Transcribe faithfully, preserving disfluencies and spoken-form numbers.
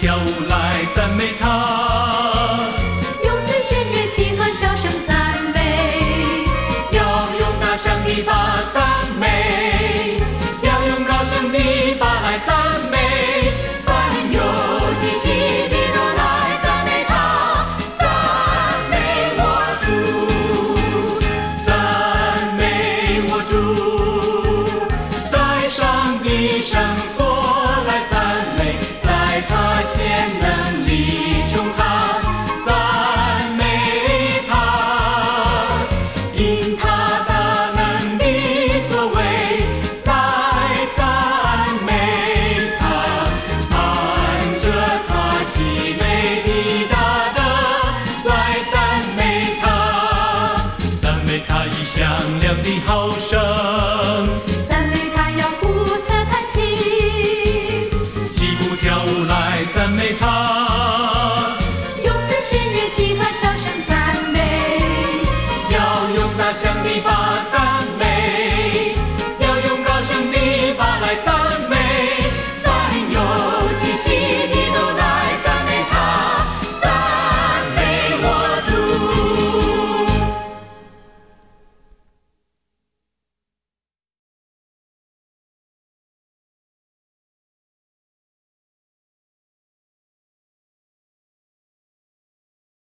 跳舞来赞美他， 用随弦乐器和笑声赞美， 要用大声的把赞美，要用高声的把爱赞美，凡有气息的都来赞美他，赞美我主，赞美我主，在上帝圣所来赞美，在他显能力穹苍赞美他，因他大能的作为来赞美他，按着他极美的大德来赞美他，赞美他以响亮的号